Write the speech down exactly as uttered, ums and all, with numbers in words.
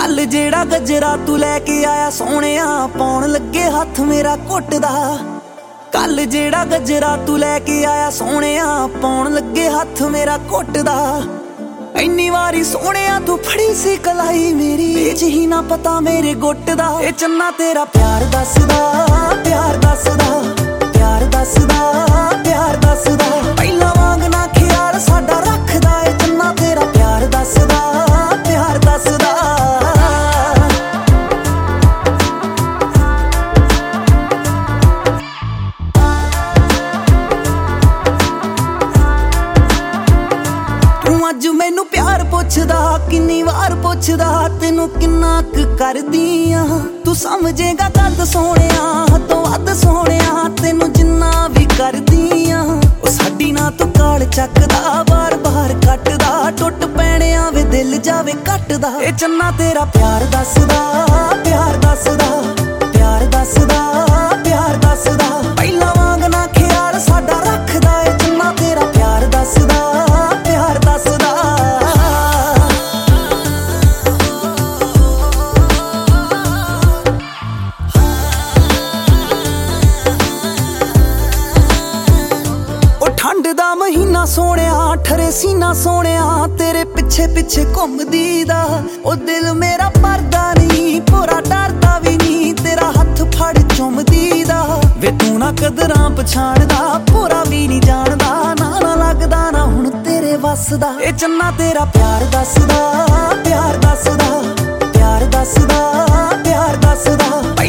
कल जेड़ा गजरा तू लैके आया सोहणिया पौन लगे हथ मेरा घुटदा। कल जेड़ा गजरा तू लैके आया सोहणिया पौन लगे हथ मेरा घुटदा। इन्नी वारी सोहणिया तू फड़ी सी कलाई मेरी बेच ही ना पता मेरे गुट दा। ए चन्ना तेरा प्यार दसदा प्यार दसदा प्यार दसदा प्यार दसदा पहला वांग ना ख्याल साडा रखदा। ए चन्ना तेरा प्यार दसदा प्यार दसदा। अज मैनू प्यार पुछदा किन्नी वार पुछदा तेनू किन्ना क करदी आ। तू समझेगा कद सोहणिया तो वध सोहणिया तेनू जिन्ना भी करदी आ। ओ साडी ना तू काल चकदा बार बार कटदा टुट पैणिया वे दिल जावे कटदा। ए चन्ना तेरा प्यार दसदा प्यार दसदा प्यार दसदा प्यार दसदा पहला वांग ना ख्याल साडा रखदा। ए चन्ना तेरा प्यार दसदा प्यार दसदा। ठंड दा महीना सोहणिया ठरे सीना सोहणिया तेरे पिछे पिछे घुमदी दा। ओ दिल मेरा भरदा नहीं पूरा डरदा भी नहीं तेरा हथ फड़ चुमदी दा। वे तू ना कदरां पछाणदा पूरा भी नहीं जानदा ना ना लगदा ना हुण तेरे वस दा। ए चन्ना तेरा प्यार दसदा प्यार दसदा प्यार दसदा प्यार दसदा।